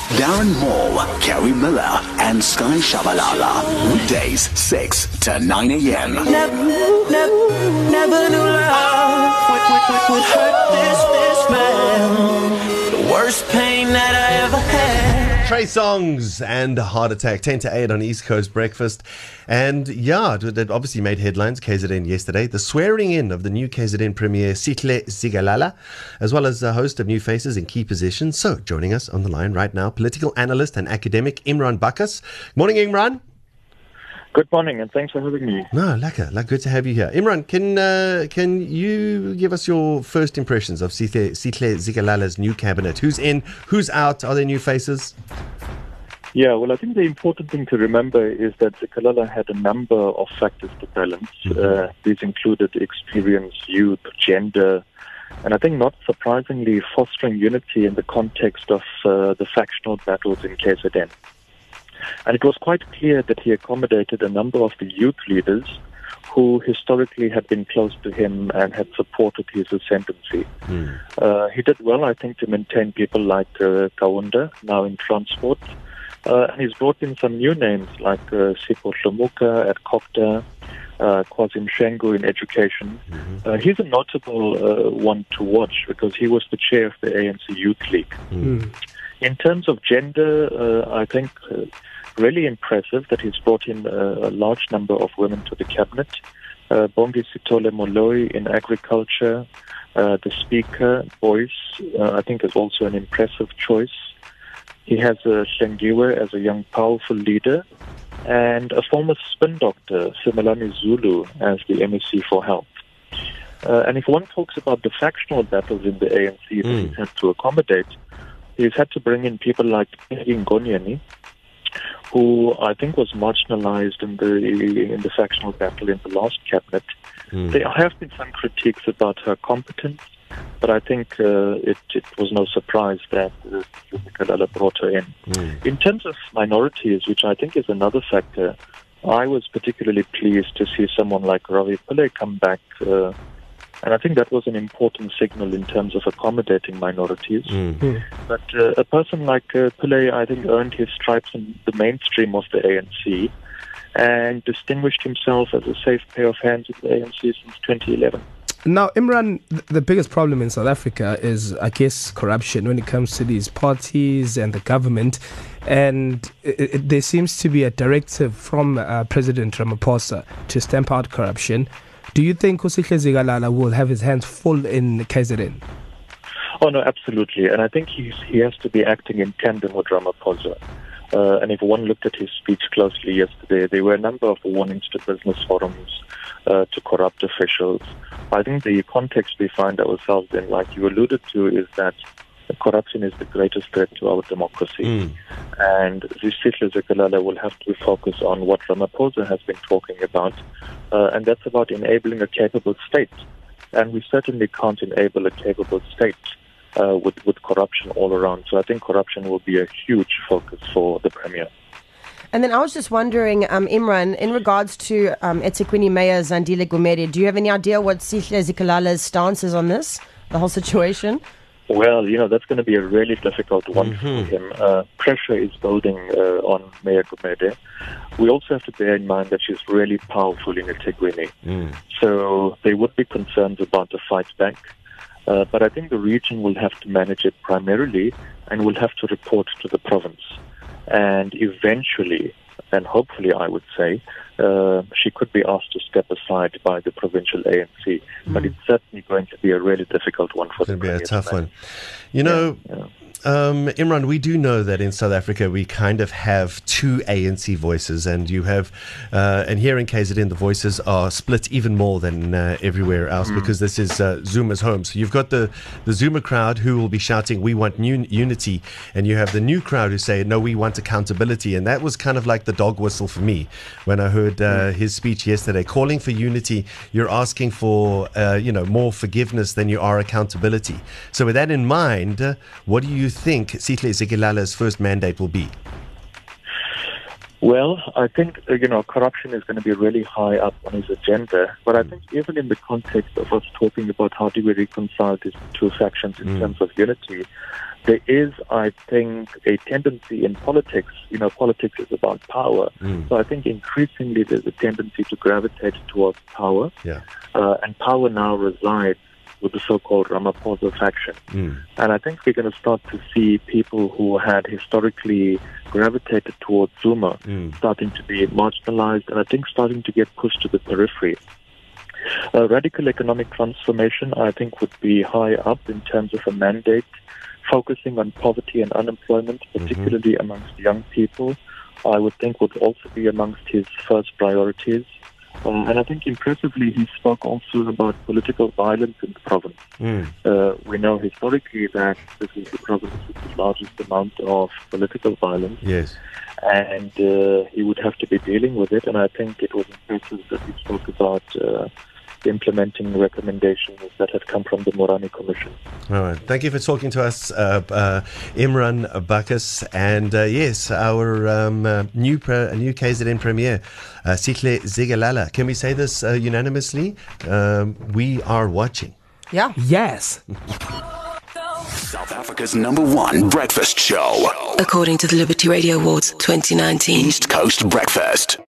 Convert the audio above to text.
Darren Moore, Kerry Miller, and Sky Shabalala. Weekdays, 6 to 9 a.m. Never knew love would hurt this bad. The worst pain that I ever had. Trey Songz and Heart Attack, 10 to 8 on East Coast Breakfast. And yeah, it obviously made headlines, KZN yesterday. The swearing in of the new KZN Premier, Sihle Zikalala, as well as a host of new faces in key positions. So joining us on the line right now, political analyst and academic Imran Bacchus. Morning, Imran. Good morning, and thanks for having me. No, lekker. Good to have you here. Imran, can you give us your first impressions of Sihle Zikalala's new cabinet? Who's in, who's out? Are there new faces? Yeah, well, I think the important thing to remember is that Zikalala had a number of factors to balance. These included experience, youth, gender, and I think not surprisingly fostering unity in the context of the factional battles in KZN. And it was quite clear that he accommodated a number of the youth leaders who historically had been close to him and had supported his ascendancy. He did well, I think, to maintain people like Kaunda, now in transport. And he's brought in some new names like Sipho Hlumuka at COGTA, Kwazim Shengu in education. He's a notable one to watch because he was the chair of the ANC Youth League. In terms of gender, I think really impressive that he's brought in a large number of women to the cabinet. Bongi Sithole Moloi in agriculture, the speaker, Boyce, I think is also an impressive choice. He has Hlengiwe as a young, powerful leader, and a former spin doctor, Simelane Zulu, as the MEC for Health. And if one talks about the factional battles in the ANC that he's had to accommodate, he's had to bring in people like Ngonyeni, who I think was marginalized in the factional battle in the last cabinet. There have been some critiques about her competence, but I think it was no surprise that Zikalala brought her in. In terms of minorities, which I think is another factor, I was particularly pleased to see someone like Ravi Pillay come back, and I think that was an important signal in terms of accommodating minorities. But a person like Pillay, I think, earned his stripes in the mainstream of the ANC and distinguished himself as a safe pair of hands with the ANC since 2011. Now, Imran, the biggest problem in South Africa is, I guess, corruption when it comes to these parties and the government. And there seems to be a directive from President Ramaphosa to stamp out corruption. Do you think Sihle Zikalala will have his hands full in KZN? Oh, no, absolutely. And I think he has to be acting in tandem with Ramaphosa. And if one looked at his speech closely yesterday, there were a number of warnings to business forums, to corrupt officials. I think the context we find ourselves in, like you alluded to, is that corruption is the greatest threat to our democracy. And Sihle Zikalala will have to focus on what Ramaphosa has been talking about, and that's about enabling a capable state. And we certainly can't enable a capable state with corruption all around. So I think corruption will be a huge focus for the Premier. And then I was just wondering, Imran, in regards to eThekwini Mayor Zandile Gumede, do you have any idea what Sihle Zikalala's stance is on this, the whole situation? Well, that's going to be a really difficult one for him. Pressure is building on Mayor Gumede. We also have to bear in mind that she's really powerful in eThekwini. So there would be concerns about the fight back. But I think the region will have to manage it primarily and will have to report to the province. And eventually, and hopefully I would say, she could be asked to step aside by the provincial ANC. But it's certainly going to be a really difficult one for them. It's going to be a tough one. Imran, we do know that in South Africa we kind of have two ANC voices, and you have, and here in KZN the voices are split even more than everywhere else because this is Zuma's home. So you've got the Zuma crowd who will be shouting, "We want unity," and you have the new crowd who say, "No, we want accountability." And that was kind of like the dog whistle for me when I heard his speech yesterday, calling for unity. You're asking for more forgiveness than you are accountability. So with that in mind, what do you think Sihle Zikalala's first mandate will be? Well, I think, corruption is going to be really high up on his agenda. But I think even in the context of us talking about how do we reconcile these two factions in terms of unity, there is, I think, a tendency in politics. Politics is about power. So I think increasingly there's a tendency to gravitate towards power. Yeah. And power now resides with the so-called Ramaphosa faction. And I think we're going to start to see people who had historically gravitated towards Zuma starting to be marginalized, and I think starting to get pushed to the periphery. Radical economic transformation, I think, would be high up in terms of a mandate, focusing on poverty and unemployment, particularly amongst young people. I would think would also be amongst his first priorities. And I think impressively he spoke also about political violence in the province. We know historically that this is the province with the largest amount of political violence. Yes. And he would have to be dealing with it. And I think it was impressive that he spoke about implementing recommendations that had come from the Morani Commission. All right. Thank you for talking to us, Imran Bacchus. And yes, our new KZN Premier, Sihle Zikalala. Can we say this unanimously? We are watching. Yeah. Yes. South Africa's #1 breakfast show. According to the Liberty Radio Awards 2019. East Coast Breakfast.